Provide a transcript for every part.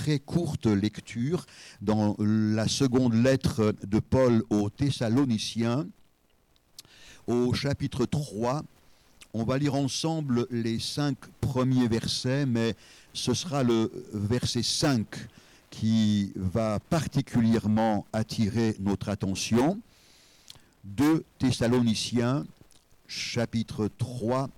très courte lecture dans la seconde lettre de Paul aux Thessaloniciens, au chapitre 3. On va lire ensemble les 5 premiers versets, mais ce sera le verset 5 qui va particulièrement attirer notre attention. 2 Thessaloniciens, chapitre 3,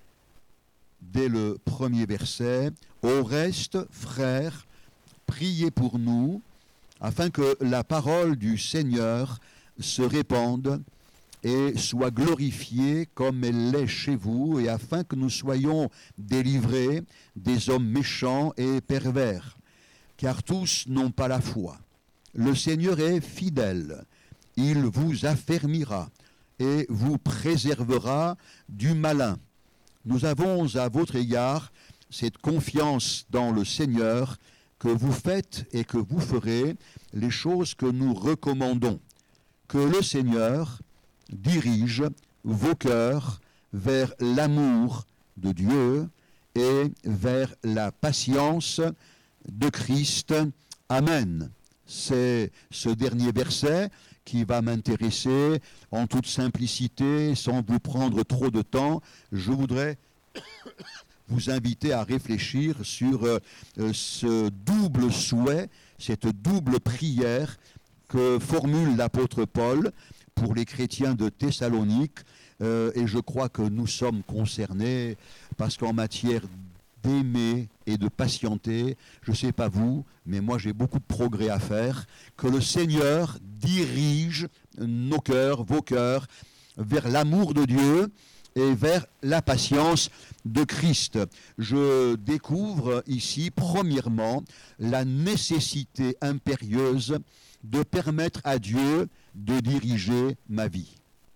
dès le premier verset. « Au reste, frères, priez pour nous, afin que la parole du Seigneur se répande et soit glorifiée comme elle l'est chez vous, et afin que nous soyons délivrés des hommes méchants et pervers, car tous n'ont pas la foi. Le Seigneur est fidèle, il vous affermira et vous préservera du malin. Nous avons à votre égard cette confiance dans le Seigneur que vous faites et que vous ferez les choses que nous recommandons. Que le Seigneur dirige vos cœurs vers l'amour de Dieu et vers la patience de Christ. Amen. C'est ce dernier verset qui va m'intéresser en toute simplicité, sans vous prendre trop de temps. Je voudrais vous inviter à réfléchir sur ce double souhait, cette double prière que formule l'apôtre Paul pour les chrétiens de Thessalonique. Et je crois que nous sommes concernés parce qu'en matière d'aimer et de patienter, je ne sais pas vous, mais moi j'ai beaucoup de progrès à faire, que le Seigneur dirige nos cœurs, vos cœurs, vers l'amour de Dieu et vers la patience de Christ. Je découvre ici, premièrement, la nécessité impérieuse de permettre à Dieu de diriger ma vie.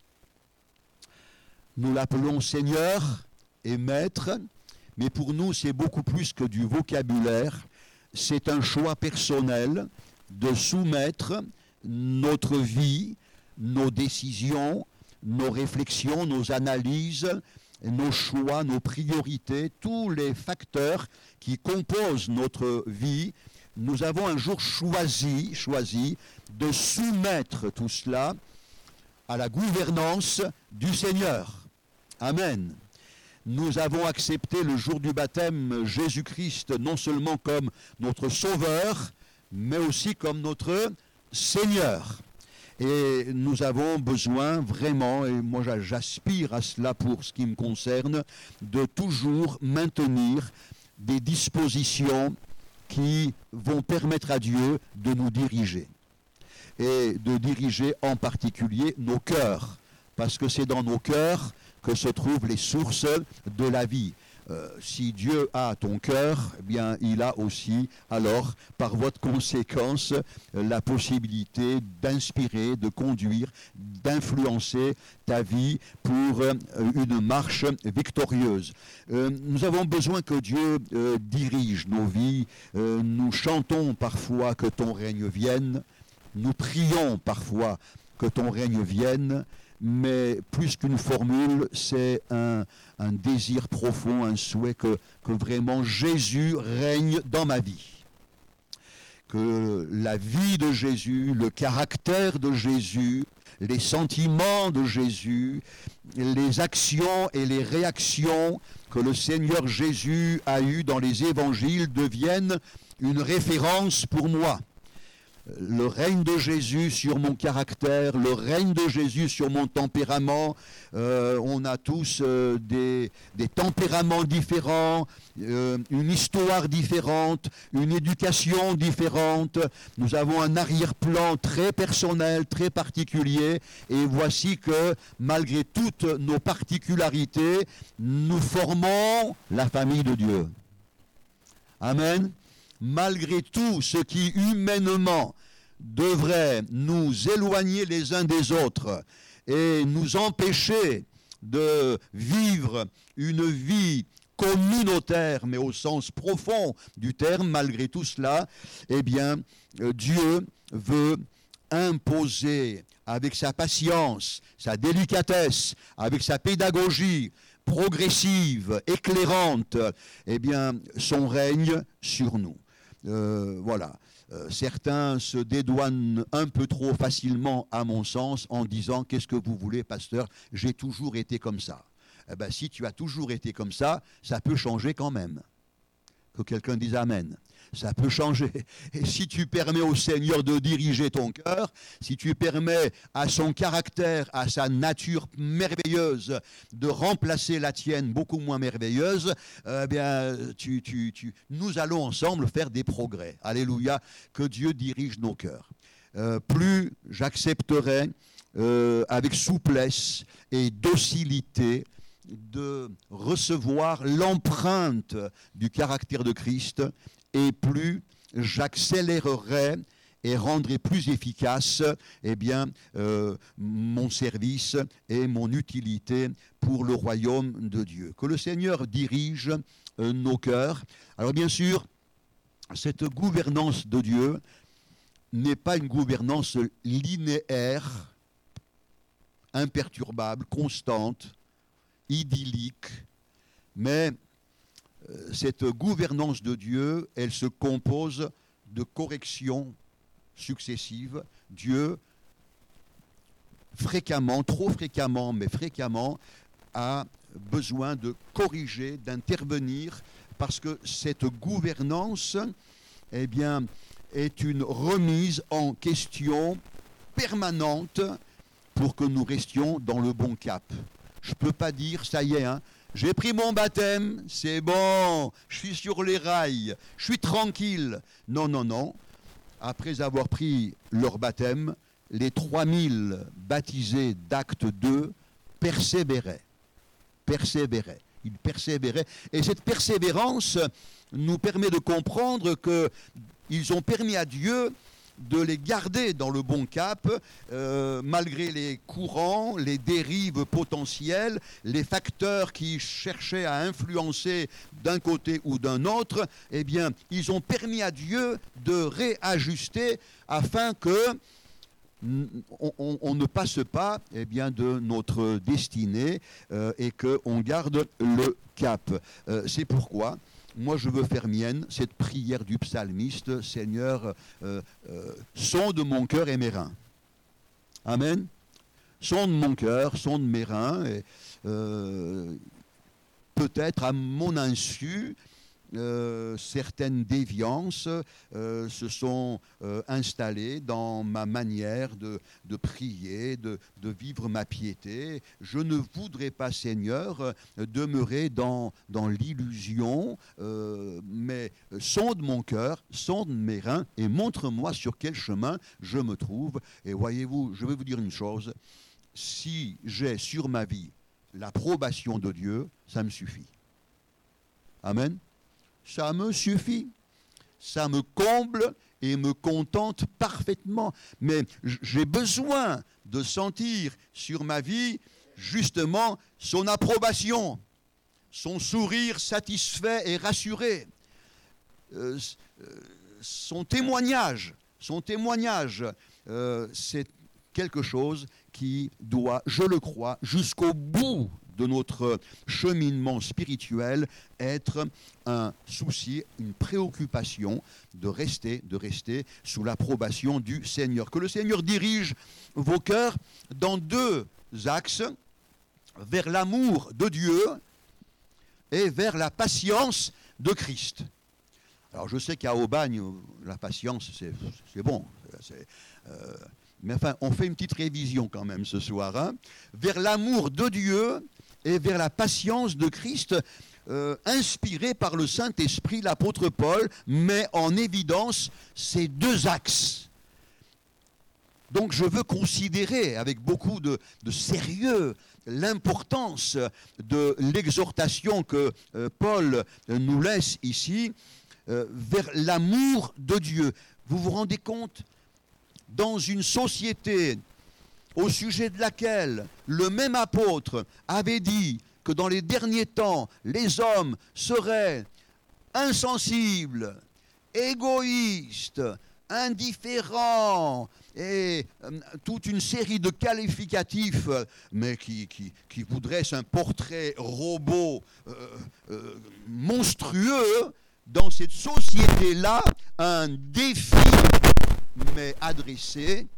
Nous l'appelons Seigneur et Maître, mais pour nous, c'est beaucoup plus que du vocabulaire. C'est un choix personnel de soumettre notre vie, nos décisions, nos réflexions, nos analyses, nos choix, nos priorités, tous les facteurs qui composent notre vie. Nous avons un jour choisi de soumettre tout cela à la gouvernance du Seigneur. Amen. Nous avons accepté le jour du baptême Jésus-Christ non seulement comme notre Sauveur, mais aussi comme notre Seigneur. Et nous avons besoin vraiment, et moi j'aspire à cela pour ce qui me concerne, de toujours maintenir des dispositions qui vont permettre à Dieu de nous diriger. Et de diriger en particulier nos cœurs, parce que c'est dans nos cœurs que se trouvent les sources de la vie. Si Dieu a ton cœur, eh bien, il a aussi, alors, par votre conséquence, la possibilité d'inspirer, de conduire, d'influencer ta vie pour une marche victorieuse. Nous avons besoin que Dieu dirige nos vies. Nous chantons parfois que ton règne vienne. Nous prions parfois que ton règne vienne. Mais plus qu'une formule, c'est un désir profond, un souhait que vraiment Jésus règne dans ma vie. Que la vie de Jésus, le caractère de Jésus, les sentiments de Jésus, les actions et les réactions que le Seigneur Jésus a eues dans les évangiles deviennent une référence pour moi. Le règne de Jésus sur mon caractère, le règne de Jésus sur mon tempérament. On a tous des tempéraments différents, une histoire différente, une éducation différente. Nous avons un arrière-plan très personnel, très particulier. Et voici que malgré toutes nos particularités, nous formons la famille de Dieu. Amen. Malgré tout ce qui humainement devrait nous éloigner les uns des autres et nous empêcher de vivre une vie communautaire, mais au sens profond du terme, malgré tout cela, eh bien, Dieu veut imposer avec sa patience, sa délicatesse, avec sa pédagogie progressive, éclairante, eh bien, son règne sur nous. Voilà. Certains se dédouanent un peu trop facilement, à mon sens, en disant « Qu'est-ce que vous voulez, pasteur? J'ai toujours été comme ça. » Eh bien, si tu as toujours été comme ça peut changer quand même. Que quelqu'un dise Amen. Ça peut changer. Et si tu permets au Seigneur de diriger ton cœur, si tu permets à son caractère, à sa nature merveilleuse de remplacer la tienne beaucoup moins merveilleuse, eh bien, nous allons ensemble faire des progrès. Alléluia, que Dieu dirige nos cœurs. Plus j'accepterai avec souplesse et docilité de recevoir l'empreinte du caractère de Christ, et plus j'accélérerai et rendrai plus efficace mon service et mon utilité pour le royaume de Dieu. Que le Seigneur dirige nos cœurs. Alors bien sûr, cette gouvernance de Dieu n'est pas une gouvernance linéaire, imperturbable, constante, idyllique, mais cette gouvernance de Dieu, elle se compose de corrections successives. Dieu, fréquemment, trop fréquemment, mais fréquemment, a besoin de corriger, d'intervenir, parce que cette gouvernance, eh bien, est une remise en question permanente pour que nous restions dans le bon cap. Je ne peux pas dire, ça y est, j'ai pris mon baptême, c'est bon, je suis sur les rails, je suis tranquille. Non, non, non. Après avoir pris leur baptême, les 3000 baptisés d'Acte 2 persévéraient. Ils persévéraient. Et cette persévérance nous permet de comprendre qu'ils ont permis à Dieu de les garder dans le bon cap, malgré les courants, les dérives potentielles, les facteurs qui cherchaient à influencer d'un côté ou d'un autre. Eh bien, ils ont permis à Dieu de réajuster afin que on ne passe pas de notre destinée et qu'on garde le cap. C'est pourquoi moi, je veux faire mienne cette prière du psalmiste, Seigneur, sonde mon cœur et mes reins. Amen. Sonde mon cœur, sonde mes reins. Et, peut-être à mon insu, certaines déviances se sont installées dans ma manière de prier, de vivre ma piété. Je ne voudrais pas, Seigneur, demeurer dans l'illusion, mais sonde mon cœur, sonde mes reins et montre-moi sur quel chemin je me trouve. Et voyez-vous, je vais vous dire une chose, si j'ai sur ma vie l'approbation de Dieu, ça me suffit. Amen. Ça me suffit, ça me comble et me contente parfaitement. Mais j'ai besoin de sentir sur ma vie justement son approbation, son sourire satisfait et rassuré, son témoignage, c'est quelque chose qui doit, je le crois, jusqu'au bout de notre cheminement spirituel, être un souci, une préoccupation de rester sous l'approbation du Seigneur. Que le Seigneur dirige vos cœurs dans deux axes, vers l'amour de Dieu et vers la patience de Christ. Alors je sais qu'à Aubagne, la patience, c'est bon. Mais enfin, on fait une petite révision quand même ce soir. Vers l'amour de Dieu et vers la patience de Christ, inspiré par le Saint-Esprit, l'apôtre Paul met en évidence ces deux axes. Donc je veux considérer avec beaucoup de sérieux l'importance de l'exhortation que Paul nous laisse ici, vers l'amour de Dieu. Vous vous rendez compte ? Dans une société au sujet de laquelle le même apôtre avait dit que dans les derniers temps, les hommes seraient insensibles, égoïstes, indifférents, et toute une série de qualificatifs, mais qui vous dressent un portrait robot monstrueux, dans cette société-là un défi m'est adressé,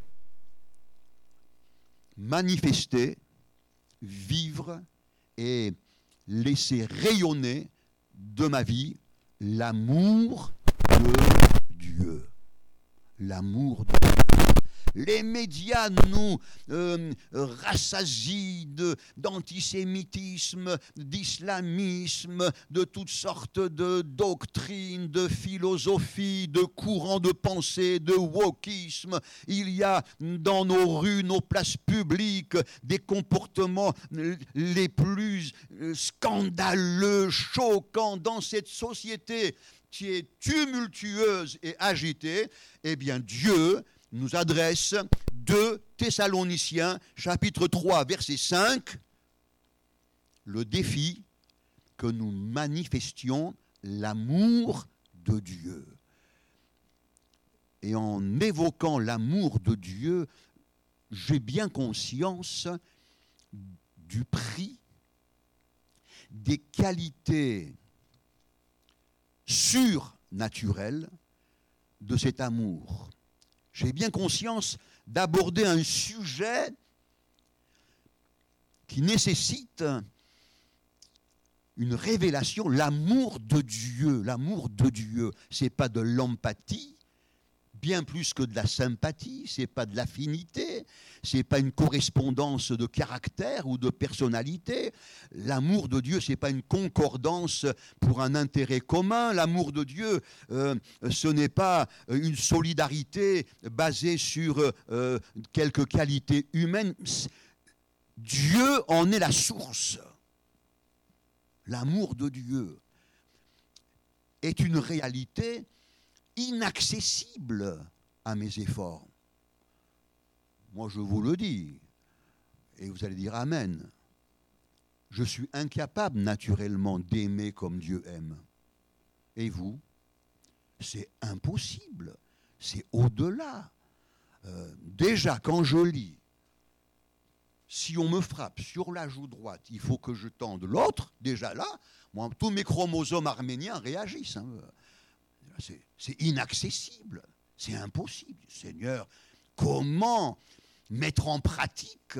manifester, vivre et laisser rayonner de ma vie l'amour de Dieu. L'amour de Dieu. Les médias nous rassasient d'antisémitisme, d'islamisme, de toutes sortes de doctrines, de philosophies, de courants de pensée, de wokisme. Il y a dans nos rues, nos places publiques, des comportements les plus scandaleux, choquants dans cette société qui est tumultueuse et agitée. Eh bien, Dieu nous adresse 2 Thessaloniciens, chapitre 3, verset 5, le défi que nous manifestions l'amour de Dieu. Et en évoquant l'amour de Dieu, j'ai bien conscience du prix, des qualités surnaturelles de cet amour. J'ai bien conscience d'aborder un sujet qui nécessite une révélation, l'amour de Dieu. L'amour de Dieu, ce n'est pas de l'empathie, bien plus que de la sympathie, ce n'est pas de l'affinité, ce n'est pas une correspondance de caractère ou de personnalité. L'amour de Dieu, ce n'est pas une concordance pour un intérêt commun. L'amour de Dieu, ce n'est pas une solidarité basée sur quelques qualités humaines. Dieu en est la source. L'amour de Dieu est une réalité inaccessible à mes efforts. Moi, je vous le dis, et vous allez dire Amen. Je suis incapable naturellement d'aimer comme Dieu aime. Et vous? C'est impossible. C'est au-delà. Déjà, quand je lis, si on me frappe sur la joue droite, il faut que je tende l'autre. Déjà là, moi, tous mes chromosomes arméniens réagissent. Hein. C'est inaccessible, c'est impossible. Seigneur, comment mettre en pratique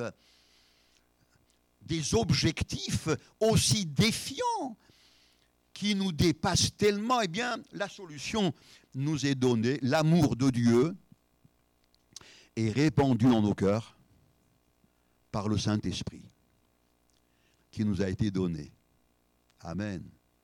des objectifs aussi défiants qui nous dépassent tellement? Eh bien, la solution nous est donnée. L'amour de Dieu est répandu dans nos cœurs par le Saint-Esprit qui nous a été donné. Amen.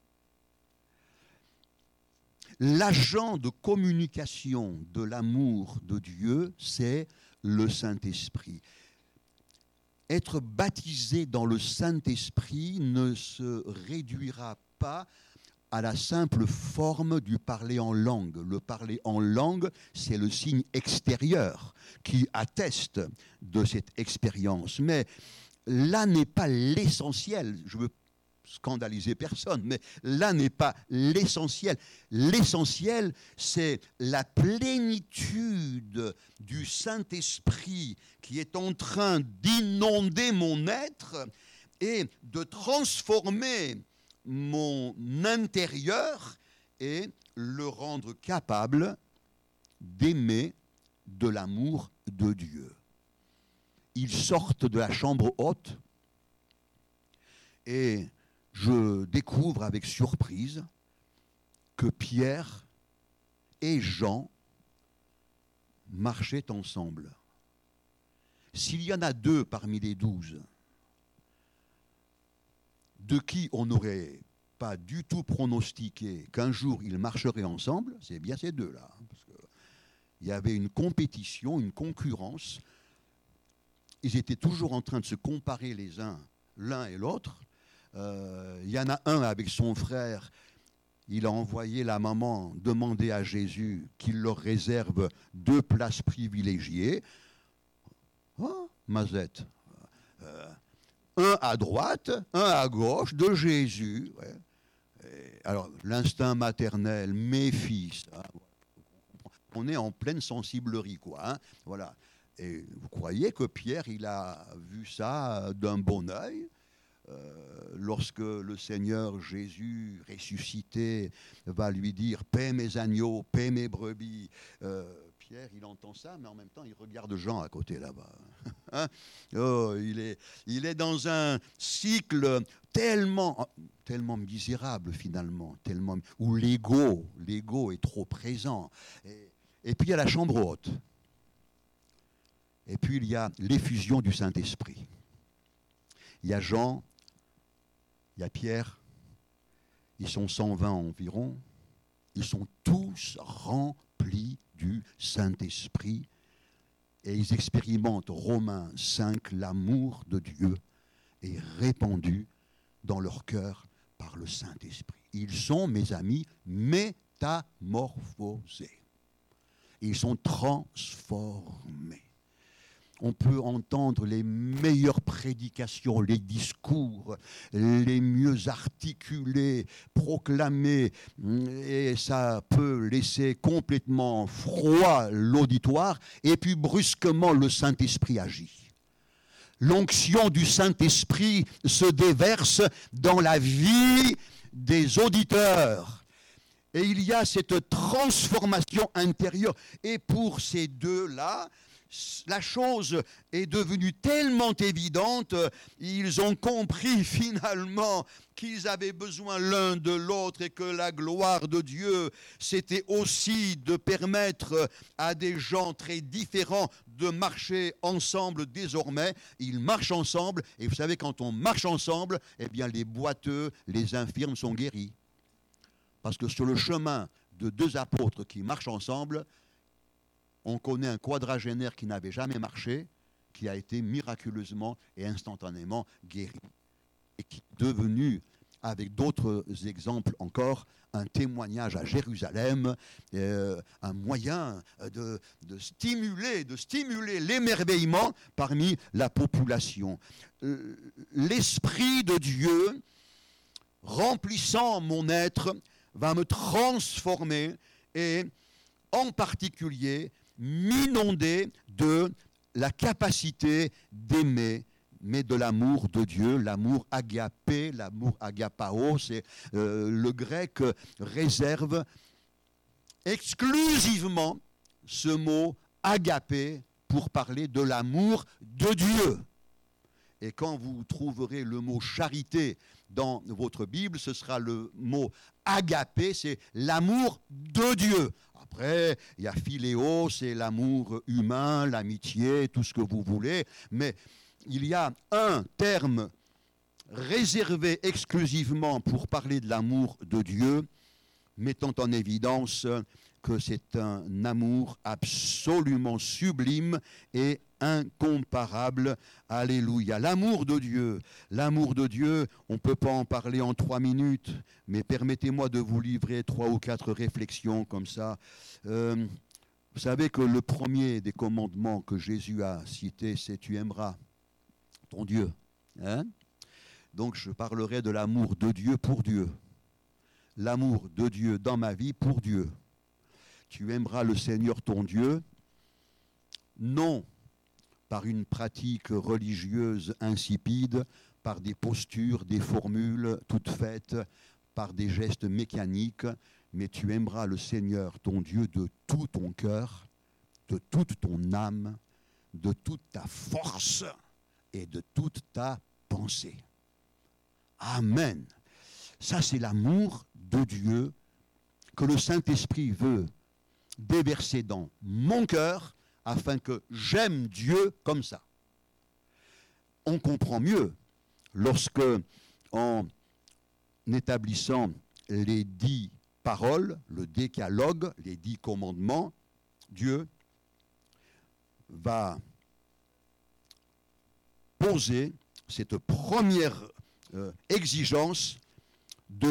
L'agent de communication de l'amour de Dieu, c'est le Saint-Esprit. Être baptisé dans le Saint-Esprit ne se réduira pas à la simple forme du parler en langue. Le parler en langue, c'est le signe extérieur qui atteste de cette expérience. Mais là n'est pas l'essentiel. Je veux scandaliser personne, mais là n'est pas l'essentiel. L'essentiel, c'est la plénitude du Saint-Esprit qui est en train d'inonder mon être et de transformer mon intérieur et le rendre capable d'aimer de l'amour de Dieu. Ils sortent de la chambre haute et je découvre avec surprise que Pierre et Jean marchaient ensemble. S'il y en a 2 parmi les 12, de qui on n'aurait pas du tout pronostiqué qu'un jour ils marcheraient ensemble, c'est bien ces 2-là. Parce qu'il y avait une compétition, une concurrence. Ils étaient toujours en train de se comparer l'un et l'autre. Il y en a un avec son frère, il a envoyé la maman demander à Jésus qu'il leur réserve 2 places privilégiées. Oh, Mazette. Un à droite, un à gauche de Jésus. Ouais. Alors, l'instinct maternel, mes fils. Hein, on est en pleine sensiblerie, quoi. Hein, voilà. Et vous croyez que Pierre, il a vu ça d'un bon œil? lorsque le Seigneur Jésus ressuscité va lui dire « paie mes agneaux, paie mes brebis », Pierre, il entend ça, mais en même temps, il regarde Jean à côté là-bas. Hein? Oh, il est dans un cycle tellement misérable finalement, où l'ego est trop présent. Et puis il y a la chambre haute. Et puis il y a l'effusion du Saint-Esprit. Il y a Jean, il y a Pierre, ils sont 120 environ, ils sont tous remplis du Saint-Esprit et ils expérimentent, Romains 5, l'amour de Dieu est répandu dans leur cœur par le Saint-Esprit. Ils sont, mes amis, métamorphosés. Ils sont transformés. On peut entendre les meilleures prédications, les discours, les mieux articulés, proclamés, et ça peut laisser complètement froid l'auditoire, et puis brusquement le Saint-Esprit agit. L'onction du Saint-Esprit se déverse dans la vie des auditeurs. Et il y a cette transformation intérieure. Et pour ces deux-là, la chose est devenue tellement évidente, ils ont compris finalement qu'ils avaient besoin l'un de l'autre et que la gloire de Dieu, c'était aussi de permettre à des gens très différents de marcher ensemble désormais. Ils marchent ensemble et vous savez, quand on marche ensemble, eh bien les boiteux, les infirmes sont guéris. Parce que sur le chemin de deux apôtres qui marchent ensemble, on connaît un quadragénaire qui n'avait jamais marché, qui a été miraculeusement et instantanément guéri. Et qui est devenu, avec d'autres exemples encore, un témoignage à Jérusalem, un moyen de stimuler l'émerveillement parmi la population. L'Esprit de Dieu, remplissant mon être, va me transformer et, en particulier, m'inonder de la capacité d'aimer, mais de l'amour de Dieu, l'amour agapé, l'amour agapao, c'est le grec réserve exclusivement ce mot agapé pour parler de l'amour de Dieu. Et quand vous trouverez le mot charité dans votre Bible, ce sera le mot agapé, c'est l'amour de Dieu. Après, il y a philéo, c'est l'amour humain, l'amitié, tout ce que vous voulez. Mais il y a un terme réservé exclusivement pour parler de l'amour de Dieu, mettant en évidence que c'est un amour absolument sublime et incomparable. Alléluia. L'amour de Dieu, on ne peut pas en parler en 3 minutes, mais permettez-moi de vous livrer 3 ou 4 réflexions comme ça. Vous savez que le premier des commandements que Jésus a cité, c'est « tu aimeras ton Dieu ». Hein? Donc je parlerai de l'amour de Dieu pour Dieu. L'amour de Dieu dans ma vie pour Dieu. Tu aimeras le Seigneur ton Dieu, non par une pratique religieuse insipide, par des postures, des formules toutes faites, par des gestes mécaniques, mais tu aimeras le Seigneur ton Dieu de tout ton cœur, de toute ton âme, de toute ta force et de toute ta pensée. Amen. Ça, c'est l'amour de Dieu que le Saint-Esprit veut déverser dans mon cœur afin que j'aime Dieu comme ça. On comprend mieux lorsque, en établissant les 10 paroles, le décalogue, les 10 commandements, Dieu va poser cette première exigence de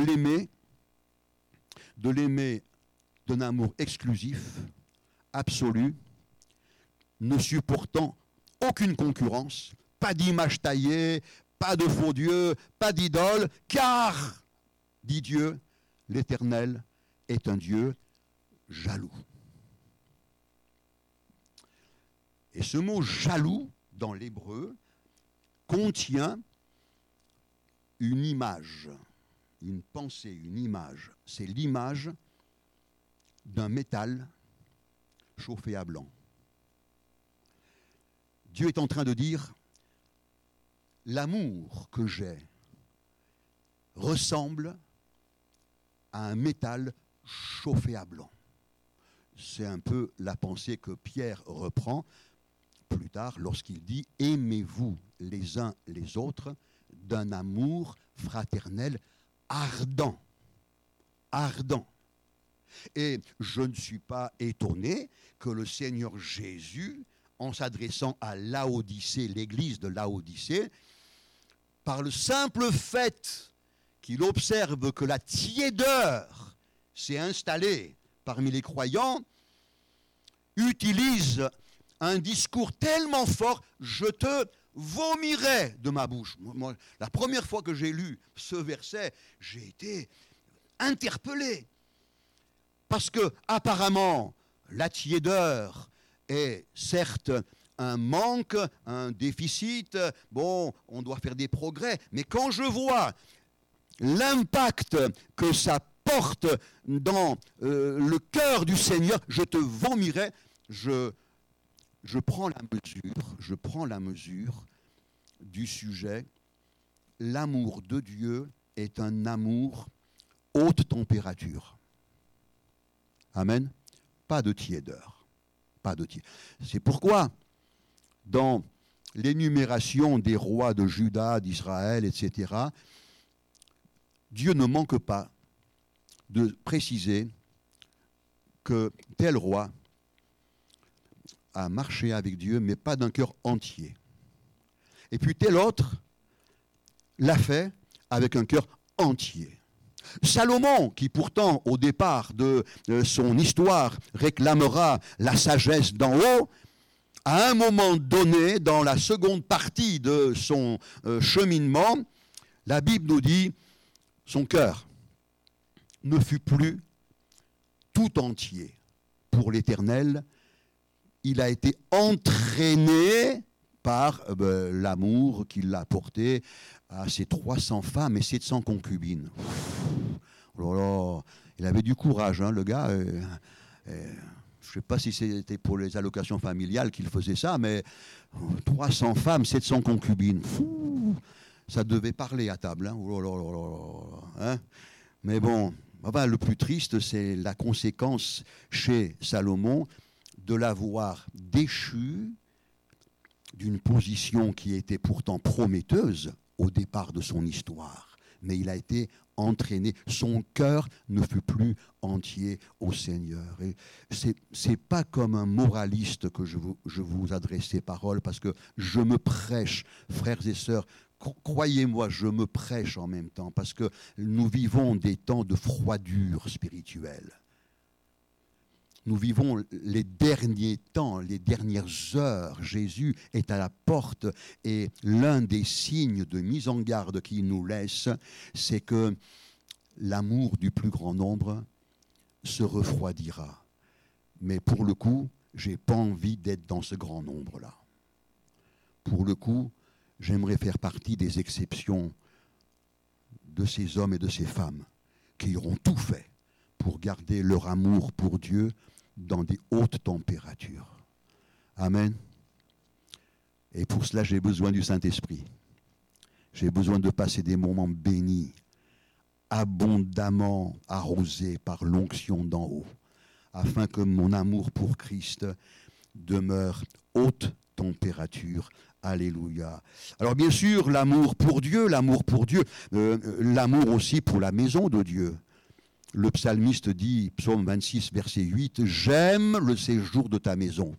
l'aimer d'un amour exclusif, absolu, ne supportant aucune concurrence, pas d'image taillée, pas de faux dieux, pas d'idole, car, dit Dieu, l'Éternel est un Dieu jaloux. Et ce mot jaloux, dans l'hébreu, contient une image, une pensée, une image. C'est l'image d'un métal chauffé à blanc. Dieu est en train de dire, l'amour que j'ai ressemble à un métal chauffé à blanc. C'est un peu la pensée que Pierre reprend plus tard lorsqu'il dit « Aimez-vous les uns les autres d'un amour fraternel ardent. » Ardent. Et je ne suis pas étonné que le Seigneur Jésus, en s'adressant à Laodicée, l'église de Laodicée, par le simple fait qu'il observe que la tiédeur s'est installée parmi les croyants, utilise un discours tellement fort, je te vomirai de ma bouche. Moi, la première fois que j'ai lu ce verset, j'ai été interpellé. Parce que, apparemment, la tiédeur est certes un manque, un déficit, bon, on doit faire des progrès, mais quand je vois l'impact que ça porte dans le cœur du Seigneur, je te vomirai, je prends la mesure du sujet. L'amour de Dieu est un amour haute température. Amen. Pas de tiédeur. Pas de tiédeur. C'est pourquoi, dans l'énumération des rois de Juda, d'Israël, etc., Dieu ne manque pas de préciser que tel roi a marché avec Dieu, mais pas d'un cœur entier. Et puis tel autre l'a fait avec un cœur entier. Salomon, qui pourtant au départ de son histoire réclamera la sagesse d'en haut, à un moment donné, dans la seconde partie de son cheminement, la Bible nous dit, son cœur ne fut plus tout entier pour l'Éternel. Il a été entraîné par l'amour qu'il a porté à ses 300 femmes et 700 concubines. Oh là là, il avait du courage, hein, le gars. Je ne sais pas si c'était pour les allocations familiales qu'il faisait ça, mais 300 femmes, 700 concubines. Fou, ça devait parler à table. Hein. Oh là là là là, hein. Mais bon, enfin, le plus triste, c'est la conséquence chez Salomon de l'avoir déchu d'une position qui était pourtant prometteuse au départ de son histoire. Mais il a été entraîné. Son cœur ne fut plus entier au Seigneur. Et c'est pas comme un moraliste que je vous adresse ces paroles, parce que je me prêche, frères et sœurs. Croyez-moi, je me prêche en même temps, parce que nous vivons des temps de froidure spirituelle. Nous vivons les derniers temps, les dernières heures. Jésus est à la porte et l'un des signes de mise en garde qu'il nous laisse, c'est que l'amour du plus grand nombre se refroidira. Mais pour le coup, je n'ai pas envie d'être dans ce grand nombre-là. Pour le coup, j'aimerais faire partie des exceptions de ces hommes et de ces femmes qui auront tout fait pour garder leur amour pour Dieu dans des hautes températures. Amen. Et pour cela, j'ai besoin du Saint-Esprit. J'ai besoin de passer des moments bénis, abondamment arrosés par l'onction d'en haut, afin que mon amour pour Christ demeure haute température. Alléluia. Alors bien sûr, l'amour pour Dieu, l'amour aussi pour la maison de Dieu. Le psalmiste dit, psaume 26, verset 8, « J'aime le séjour de ta maison,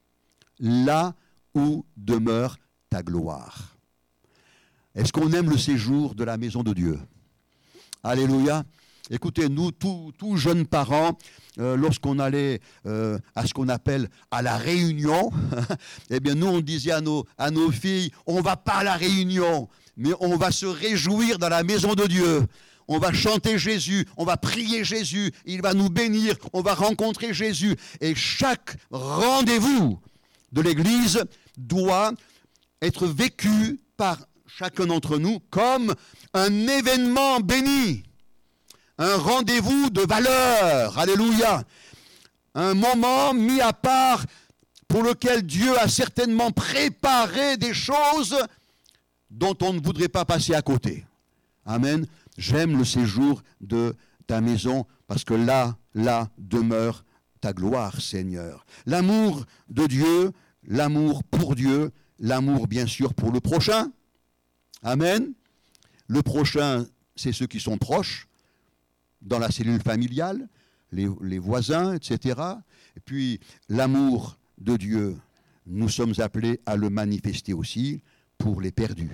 là où demeure ta gloire. » Est-ce qu'on aime le séjour de la maison de Dieu? Alléluia. Écoutez, nous, tous jeunes parents, lorsqu'on allait à ce qu'on appelle à la réunion, eh bien nous, on disait à nos filles, on ne va pas à la réunion, mais on va se réjouir dans la maison de Dieu. On va chanter Jésus, on va prier Jésus, il va nous bénir, on va rencontrer Jésus. Et chaque rendez-vous de l'Église doit être vécu par chacun d'entre nous comme un événement béni, un rendez-vous de valeur, alléluia, un moment mis à part pour lequel Dieu a certainement préparé des choses dont on ne voudrait pas passer à côté. Amen. J'aime le séjour de ta maison parce que là demeure ta gloire, Seigneur. L'amour de Dieu, l'amour pour Dieu, l'amour bien sûr pour le prochain. Amen. Le prochain, c'est ceux qui sont proches, dans la cellule familiale, les voisins, etc. Et puis l'amour de Dieu, nous sommes appelés à le manifester aussi pour les perdus.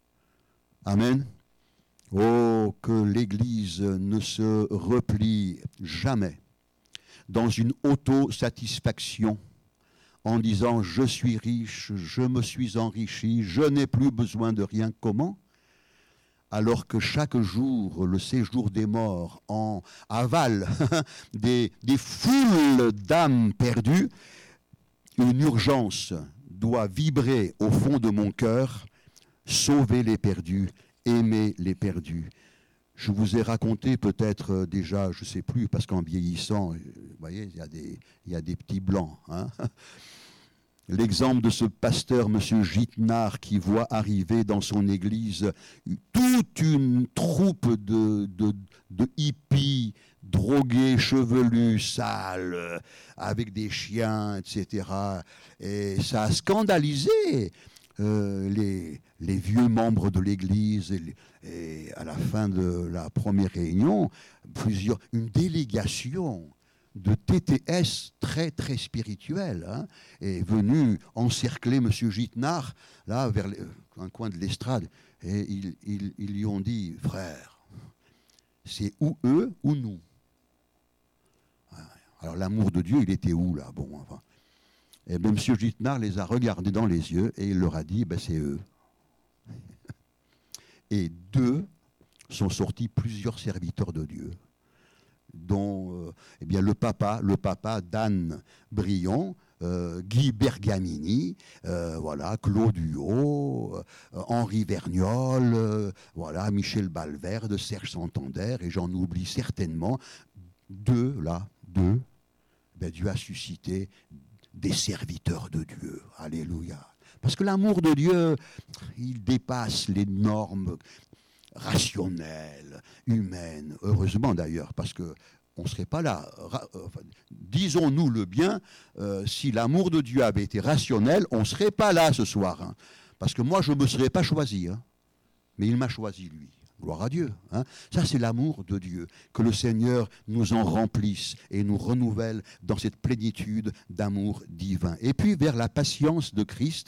Amen. Oh, que l'Église ne se replie jamais dans une autosatisfaction en disant « je suis riche, je me suis enrichi, je n'ai plus besoin de rien ». Comment ? Alors que chaque jour, le séjour des morts en avale des foules d'âmes perdues, une urgence doit vibrer au fond de mon cœur, sauver les perdus, aimer les perdus. Je vous ai raconté peut-être déjà, je ne sais plus, parce qu'en vieillissant, vous voyez, il y a des petits blancs. Hein. L'exemple de ce pasteur, M. Gitnard, qui voit arriver dans son église toute une troupe de hippies, drogués, chevelus, sales, avec des chiens, etc. Et ça a scandalisé les vieux membres de l'église. Et à la fin de la première réunion, une délégation de TTS très très spirituel est venu encercler M. Gitnard là vers un coin de l'estrade et ils lui ont dit « Frère, c'est ou eux ou nous ». Alors l'amour de Dieu, il était où là? Bon, enfin. Et bien, M. Gitnard les a regardés dans les yeux et il leur a dit « c'est eux ». Et d'eux sont sortis plusieurs serviteurs de Dieu, dont le papa d'Anne Brion, Guy Bergamini, Claude Huot, Henri Vergnol, Michel Balverde, Serge Santander, et j'en oublie certainement deux. Dieu a suscité des serviteurs de Dieu. Alléluia. Parce que l'amour de Dieu, il dépasse les normes rationnelles, humaines. Heureusement d'ailleurs, parce que on ne serait pas là. Disons-nous le bien, si l'amour de Dieu avait été rationnel, on ne serait pas là ce soir. Hein. Parce que moi, je ne me serais pas choisi. Hein. Mais il m'a choisi, lui. Gloire à Dieu. Hein. Ça, c'est l'amour de Dieu. Que le Seigneur nous en remplisse et nous renouvelle dans cette plénitude d'amour divin. Et puis, vers la patience de Christ,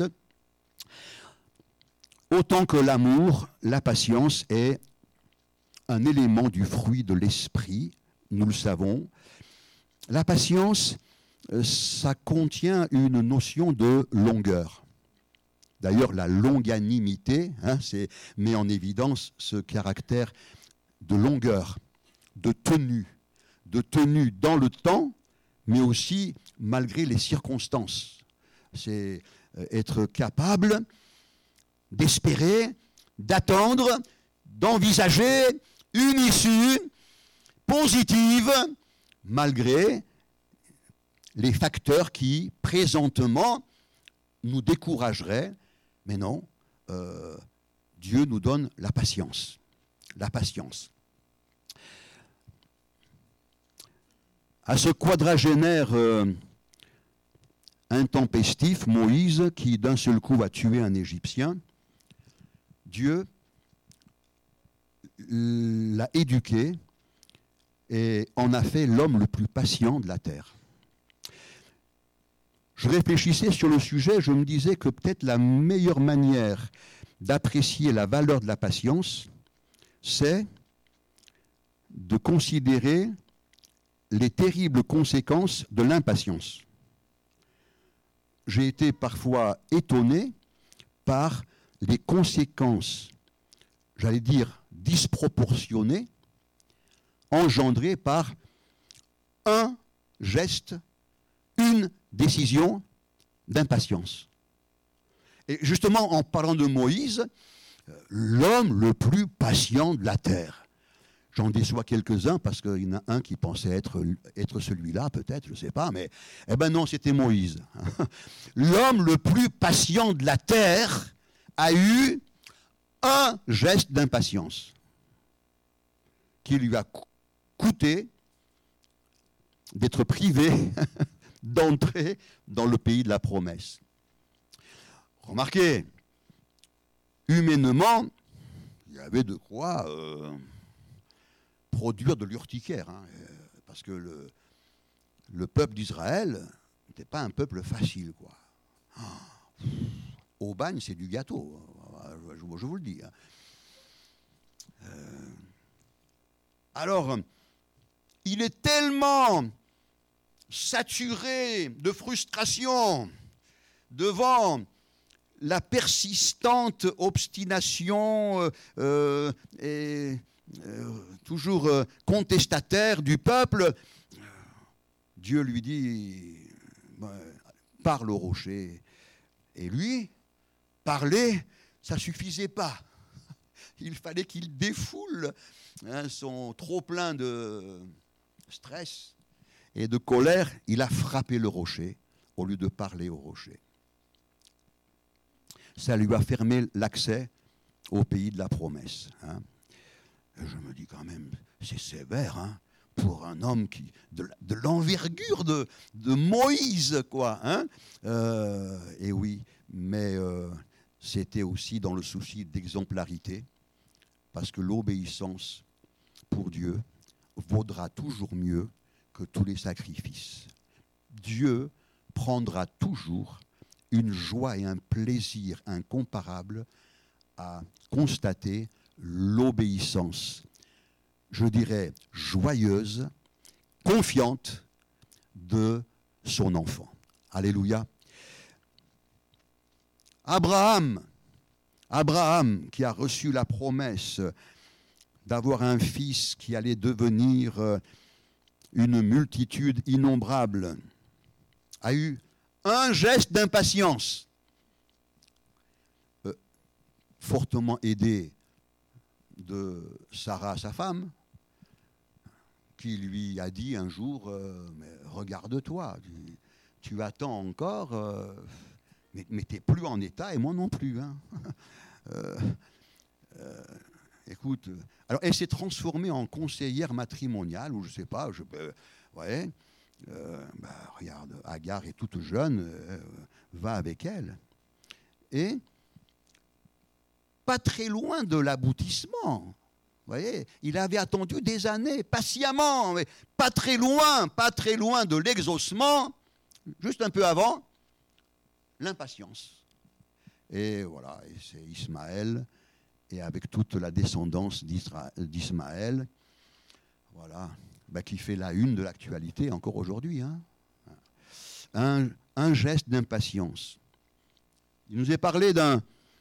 autant que l'amour, la patience est un élément du fruit de l'esprit, nous le savons. La patience, ça contient une notion de longueur. D'ailleurs, la longanimité met en évidence ce caractère de longueur, de tenue dans le temps, mais aussi malgré les circonstances. C'est être capable d'espérer, d'attendre, d'envisager une issue positive malgré les facteurs qui, présentement, nous décourageraient. Mais non, Dieu nous donne la patience. La patience. À ce quadragénaire intempestif, Moïse, qui d'un seul coup va tuer un Égyptien, Dieu l'a éduqué et en a fait l'homme le plus patient de la terre. Je réfléchissais sur le sujet, je me disais que peut-être la meilleure manière d'apprécier la valeur de la patience, c'est de considérer les terribles conséquences de l'impatience. J'ai été parfois étonné par les conséquences, j'allais dire, disproportionnées, engendrées par un geste, une décision d'impatience. Et justement, en parlant de Moïse, l'homme le plus patient de la terre. J'en déçois quelques-uns parce qu'il y en a un qui pensait être celui-là, peut-être, je ne sais pas, mais eh ben non, c'était Moïse. L'homme le plus patient de la terre a eu un geste d'impatience qui lui a coûté d'être privé d'entrer dans le pays de la promesse. Remarquez, humainement, il y avait de quoi produire de l'urticaire, hein, parce que le peuple d'Israël n'était pas un peuple facile, quoi. Au bagne, c'est du gâteau, je vous le dis. Alors, il est tellement saturé de frustration devant la persistante obstination toujours contestataire du peuple. Dieu lui dit, parle au rocher. Et lui, parler, ça ne suffisait pas. Il fallait qu'il défoule son trop-plein de stress et de colère. Il a frappé le rocher au lieu de parler au rocher. Ça lui a fermé l'accès au pays de la promesse. Hein. Je me dis quand même, c'est sévère, hein, pour un homme de l'envergure de Moïse, quoi. Hein. Et oui, mais c'était aussi dans le souci d'exemplarité, parce que l'obéissance pour Dieu vaudra toujours mieux que tous les sacrifices. Dieu prendra toujours une joie et un plaisir incomparables à constater l'obéissance, je dirais joyeuse, confiante de son enfant. Alléluia. Abraham qui a reçu la promesse d'avoir un fils qui allait devenir une multitude innombrable, a eu un geste d'impatience, fortement aidé de Sarah, sa femme, qui lui a dit un jour, mais regarde-toi, tu attends encore, mais tu n'es plus en état et moi non plus. Hein. Écoute, alors elle s'est transformée en conseillère matrimoniale, ou je ne sais pas, ouais. Regarde, Agar est toute jeune, va avec elle. Et pas très loin de l'aboutissement, vous voyez, il avait attendu des années, patiemment, mais pas très loin de l'exaucement, juste un peu avant, l'impatience. Et voilà, et c'est Ismaël, et avec toute la descendance d'Ismaël, voilà, qui fait la une de l'actualité encore aujourd'hui. Hein. Un geste d'impatience. Il nous est parlé d'un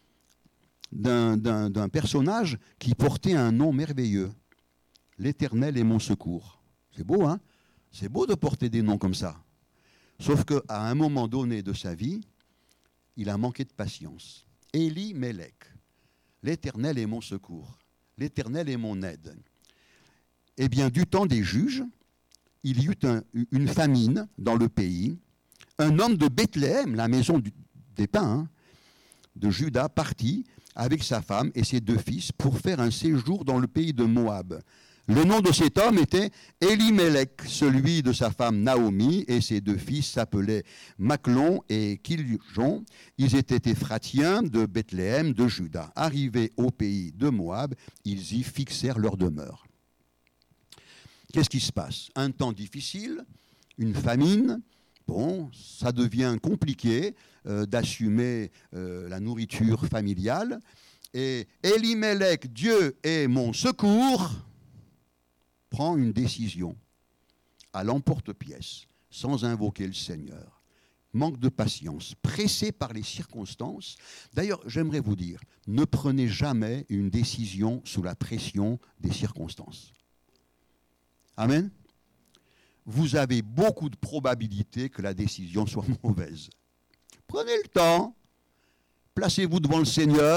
personnage qui portait un nom merveilleux. L'Éternel est mon secours. C'est beau, hein? C'est beau de porter des noms comme ça. Sauf qu'à un moment donné de sa vie, il a manqué de patience. Élie-Mélec. L'Éternel est mon secours. L'Éternel est mon aide. Eh bien, du temps des juges, il y eut une famine dans le pays. Un homme de Bethléem, la maison des pains, de Juda, partit avec sa femme et ses 2 fils pour faire un séjour dans le pays de Moab. Le nom de cet homme était Élie-Mélec, celui de sa femme Naomi, et ses 2 fils s'appelaient Machlon et Kiljon. Ils étaient Éphratiens de Bethléem de Juda. Arrivés au pays de Moab, ils y fixèrent leur demeure. Qu'est-ce qui se passe? Un temps difficile, une famine. Bon, ça devient compliqué d'assumer la nourriture familiale. Et Élie-Mélec, Dieu est mon secours, prend une décision à l'emporte-pièce, sans invoquer le Seigneur. Manque de patience, pressé par les circonstances. D'ailleurs, j'aimerais vous dire, ne prenez jamais une décision sous la pression des circonstances. Amen. Vous avez beaucoup de probabilités que la décision soit mauvaise. Prenez le temps, placez-vous devant le Seigneur,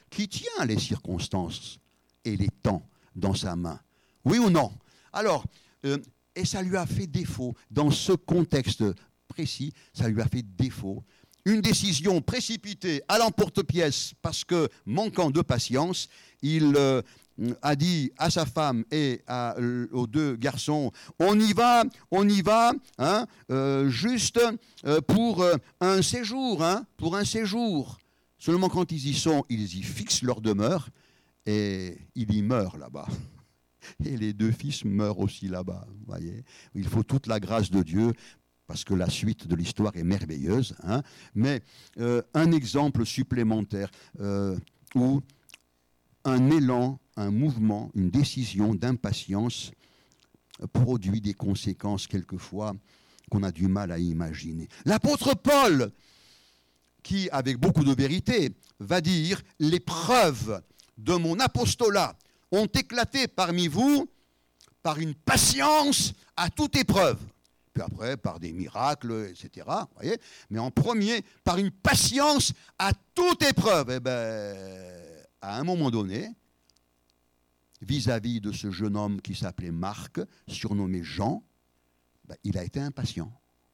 qui tient les circonstances et les temps dans sa main. Oui ou non? Alors, et ça lui a fait défaut, dans ce contexte précis, ça lui a fait défaut. Une décision précipitée à l'emporte-pièce parce que, manquant de patience, il a dit à sa femme et aux deux garçons, on y va, hein, juste pour un séjour, hein, pour un séjour. Seulement quand ils y sont, ils y fixent leur demeure et il y meurt là-bas. Et les deux fils meurent aussi là-bas, voyez. Il faut toute la grâce de Dieu, parce que la suite de l'histoire est merveilleuse. Hein. Mais un exemple supplémentaire où un élan, un mouvement, une décision d'impatience produit des conséquences quelquefois qu'on a du mal à imaginer. L'apôtre Paul, qui, avec beaucoup de vérité, va dire « Les preuves de mon apostolat ont éclaté parmi vous par une patience à toute épreuve. » Puis après, par des miracles, etc. Voyez. Mais en premier, par une patience à toute épreuve. Eh bien, à un moment donné, vis-à-vis de ce jeune homme qui s'appelait Marc, surnommé Jean, il a été impatient.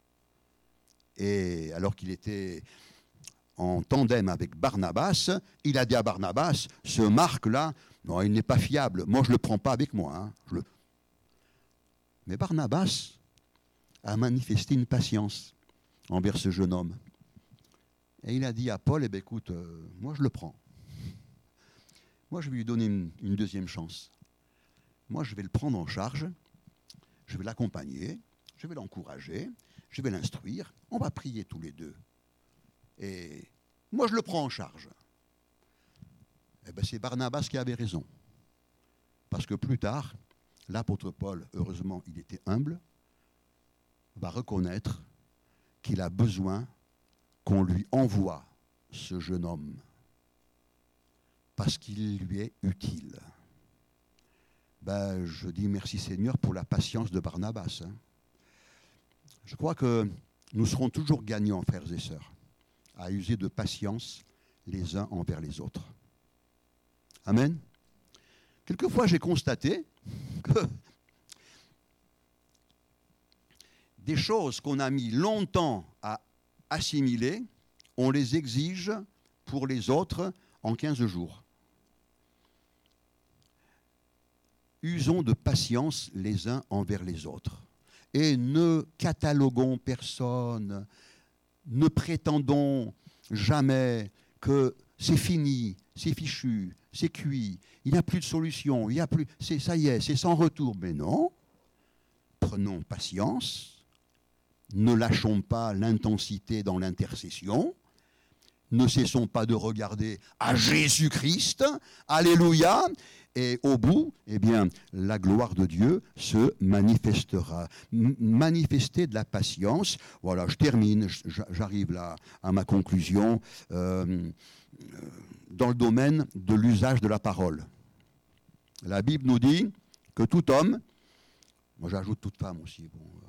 Et alors qu'il était en tandem avec Barnabas, il a dit à Barnabas, ce Marc-là, non, il n'est pas fiable, moi je ne le prends pas avec moi. Hein. Mais Barnabas a manifesté une patience envers ce jeune homme. Et il a dit à Paul, écoute, moi je le prends. Moi je vais lui donner une deuxième chance. Moi je vais le prendre en charge, je vais l'accompagner, je vais l'encourager, je vais l'instruire, on va prier tous les deux. Et moi je le prends en charge. Eh bien, c'est Barnabas qui avait raison. Parce que plus tard, l'apôtre Paul, heureusement il était humble, va reconnaître qu'il a besoin qu'on lui envoie ce jeune homme parce qu'il lui est utile. Je dis merci Seigneur pour la patience de Barnabas. Hein. Je crois que nous serons toujours gagnants, frères et sœurs, à user de patience les uns envers les autres. Amen. Quelquefois, j'ai constaté que des choses qu'on a mis longtemps à assimiler, on les exige pour les autres en 15 jours. Usons de patience les uns envers les autres. Et ne cataloguons personne, ne prétendons jamais que c'est fini, c'est fichu, c'est cuit, il n'y a plus de solution, il y a plus, ça y est, c'est sans retour. Mais non, prenons patience, ne lâchons pas l'intensité dans l'intercession, ne cessons pas de regarder à Jésus-Christ, alléluia, et au bout, eh bien, la gloire de Dieu se manifestera. Manifester de la patience. Voilà, je termine, j'arrive là à ma conclusion, dans le domaine de l'usage de la parole. La Bible nous dit que tout homme, moi j'ajoute toute femme aussi,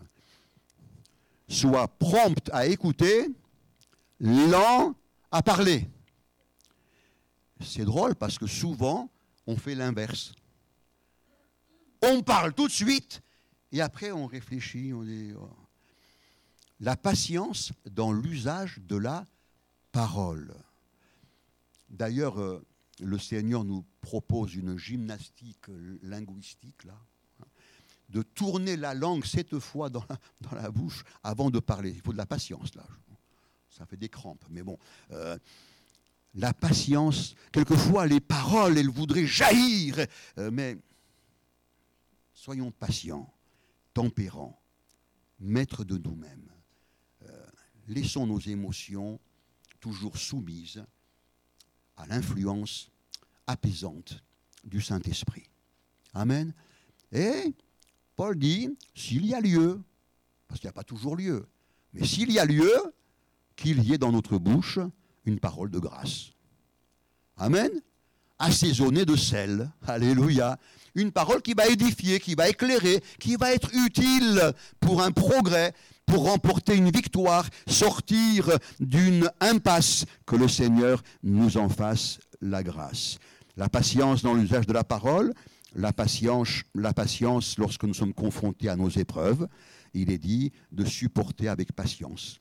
soit prompt à écouter, lent à parler. C'est drôle parce que souvent, on fait l'inverse. On parle tout de suite et après on réfléchit. On dit, oh. La patience dans l'usage de la parole. D'ailleurs, le Seigneur nous propose une gymnastique linguistique, là, de tourner la langue 7 fois dans la bouche avant de parler. Il faut de la patience, là. Ça fait des crampes, mais bon. La patience, quelquefois les paroles, elles voudraient jaillir, mais soyons patients, tempérants, maîtres de nous-mêmes. Laissons nos émotions toujours soumises à l'influence apaisante du Saint-Esprit. Amen. Et Paul dit, s'il y a lieu, parce qu'il n'y a pas toujours lieu, mais s'il y a lieu, qu'il y ait dans notre bouche une parole de grâce. Amen. Assaisonnée de sel. Alléluia. Une parole qui va édifier, qui va éclairer, qui va être utile pour un progrès, pour remporter une victoire, sortir d'une impasse, que le Seigneur nous en fasse la grâce. La patience dans l'usage de la parole, la patience lorsque nous sommes confrontés à nos épreuves. Il est dit de supporter avec patience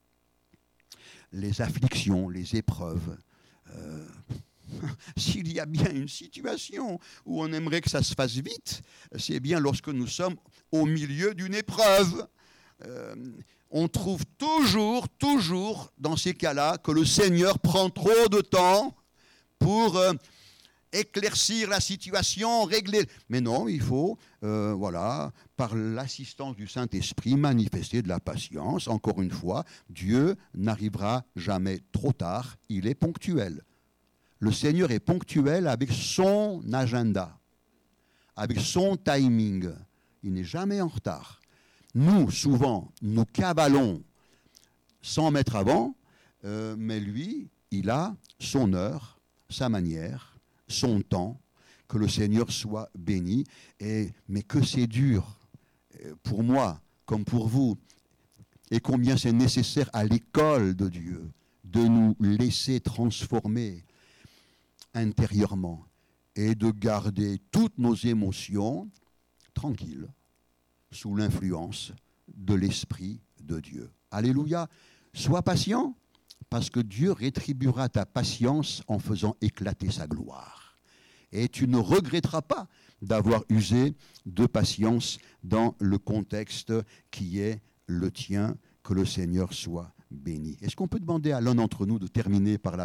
les afflictions, les épreuves. S'il y a bien une situation où on aimerait que ça se fasse vite, c'est bien lorsque nous sommes au milieu d'une épreuve. On trouve toujours dans ces cas-là que le Seigneur prend trop de temps pour éclaircir la situation, régler. Mais non, il faut, par l'assistance du Saint-Esprit, manifester de la patience. Encore une fois, Dieu n'arrivera jamais trop tard, il est ponctuel. Le Seigneur est ponctuel avec son agenda, avec son timing. Il n'est jamais en retard. Nous, souvent, nous cavalons 100 mètres avant, mais lui, il a son heure, sa manière, son temps. Que le Seigneur soit béni. Mais que c'est dur, pour moi comme pour vous, et combien c'est nécessaire à l'école de Dieu de nous laisser transformer intérieurement et de garder toutes nos émotions tranquilles sous l'influence de l'Esprit de Dieu. Alléluia. Sois patient parce que Dieu rétribuera ta patience en faisant éclater sa gloire. Et tu ne regretteras pas d'avoir usé de patience dans le contexte qui est le tien. Que le Seigneur soit béni. Est-ce qu'on peut demander à l'un d'entre nous de terminer par la